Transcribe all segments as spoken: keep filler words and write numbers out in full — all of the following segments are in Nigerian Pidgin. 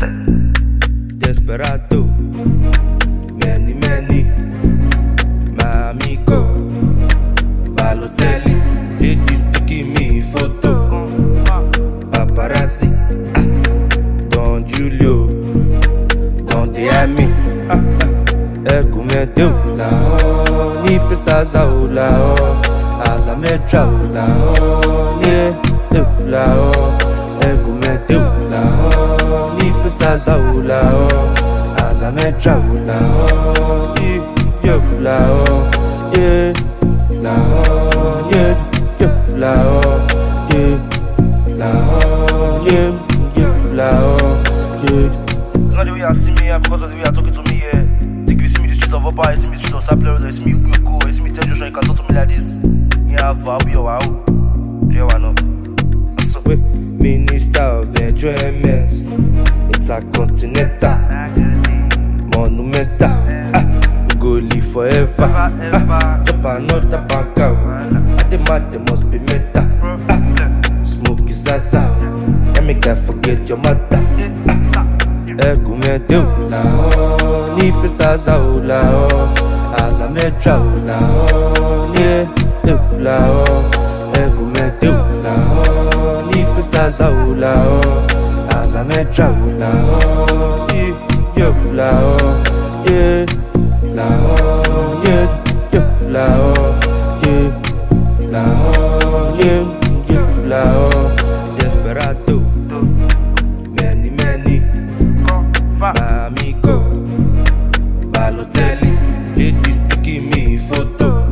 Desperado, many, many, my amigo, Balotelli, ladies taking me photo, paparazzi, ah, Don Julio, Don Diami, ah, ah, Egumete la o, ni pestaza o la o, Azametra o la o, ni la o, Egumete la o, ni pestaza o la o, Azametra o la o, ni yo la o, yeah, la o, yeah, yo la o, yeah, la o, yeah, yeah, la o, yeah. It's not the way you see me here because of the way you're talking to me here. Think you see me the street of Opa, you see me the street of Sapler, you see me Ubuko, you see me tell Joshua, you can talk to me like this. Yeah, I'll be your wow. You know. Wait, Minister of Enjoyment, Intercontinental, Monumental, ah, we go live forever, ah, drop another bank out, I demand there must be meta, ah, smoke is zaza, let me can't forget your mother, ah, Egumete la o, ni pestaza o la o, Azametra o la o, ni la o, Egumete la o, ni pestaza o la o, Azametra o la o, ni yo la o, yeah, la o, yeah, yo la o, yeah, la o, yeah, yeah, la o. Desperado, many, many, my amigo, Balotelli, ladies taking me photo,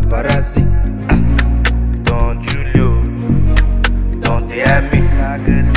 paparazzi, ah, Don Julio, Don Diami,